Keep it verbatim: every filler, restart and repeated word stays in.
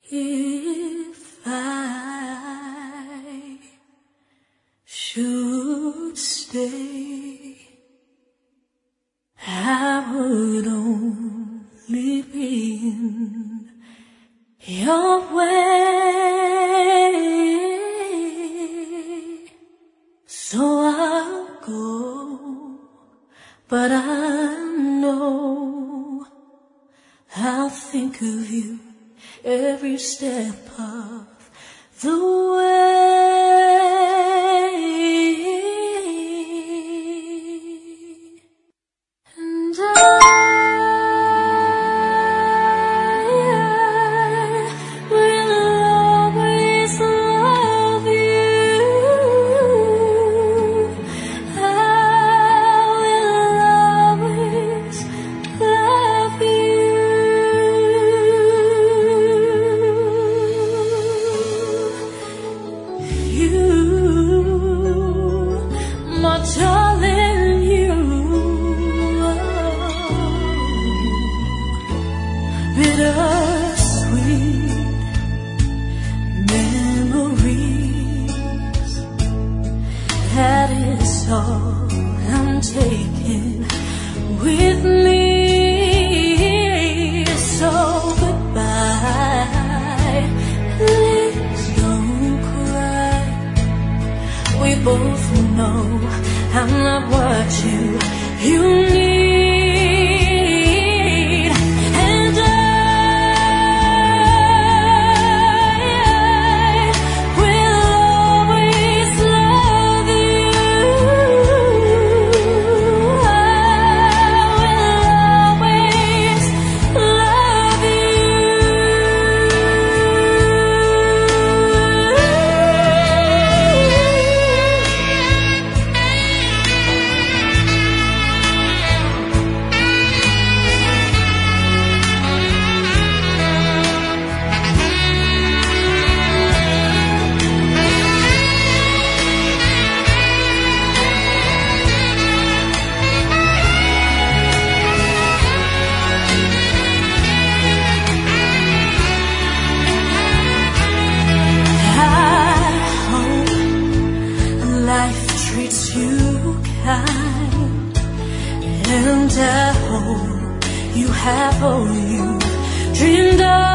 If I should stay, I would only be in your way. So I'll go, but I know I'll think of you every step of the way. And I will always love you. I will always love you. My darling, you bittersweet memories. That is all I'm taking with me. So goodbye, please don't cry. We both know I'm not what you, you need. And I will always love you. I will always love you. Life treats you kind, and I hope you have all you dreamed of.